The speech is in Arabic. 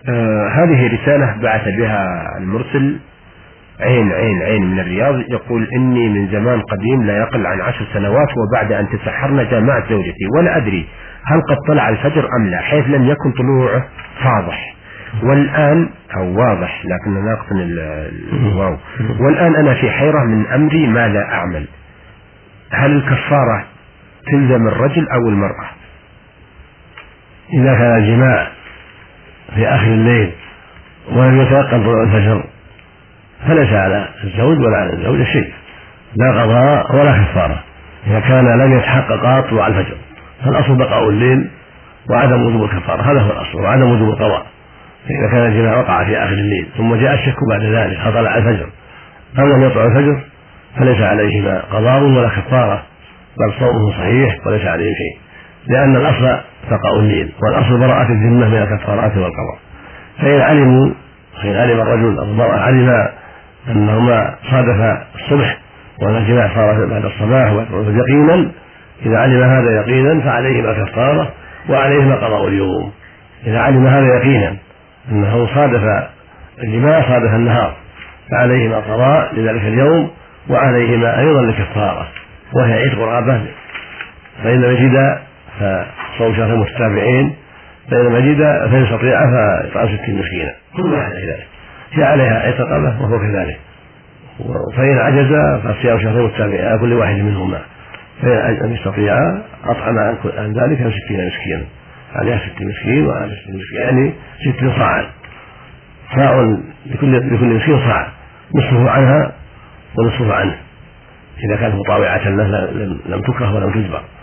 هذه رسالة بعث بها المرسل عين من الرياض، يقول إني من زمان قديم لا يقل عن 10 سنوات وبعد أن تسحرنا جامعت زوجتي ولا أدري هل قد طلع الفجر أم لا، حيث لم يكن طلوعه فاضح والآن أو واضح لكن ناقص الواو، والآن أنا في حيرة من أمري ما لا أعمل، هل الكفارة تلزم الرجل أو المرأة؟ إذا كان الجماع في آخر الليل ولم يتيقن طلوع الفجر فليس على الزوج ولا على الزوجة شيء، لا قضاء ولا كفارة إذا كان لم يتحقق طلوع الفجر، فالأصل بقاء الليل وعدم وجوب الكفارة، هذا هو الأصل، وعدم وجوب القضاء. فإذا كان الجماع وقع في آخر الليل ثم جاء الشك بعد ذلك هل طلع الفجر أو لم يطلع الفجر فليس عليهما قضاء ولا كفارة، بل صومه صحيح وليس عليه شيء، لأن الأصل بقاء الليل والأصل براءة الذمة من الكفارات والقضاء. فإن علم الرجل أو المرأة علم أنهما صادف الصبح وأن الجماع صار بعد الصباح يقينا، إذا علم هذا يقينا فعليهما كفارة وعليهما قضاء اليوم. إذا علم هذا يقينا أنه صادف الجماع صادف النهار فعليهما قضاء لذلك اليوم وعليهما أيضا الكفارة وهي عتق رقبة، فإن لم يجد فصوم شهر متتابعين، فإن لم يجد فيستطيع فإطعام 60 مسكينا كل واحدة ذلك هي عليها عتق رقبة وهو كذلك، فإن عجز فصيام شهرين متتابعين كل واحد منهما، فإن لم يستطيع أطعم عن ذلك 60 مسكينا، عليها 60 مسكين وعلى 60 مسكين يعني 60 صاعا، صاع لكل مسكين صاع، نصفه عنها ونصفه عنه إذا كانت مطاوعة له لم تكره ولم تجبر.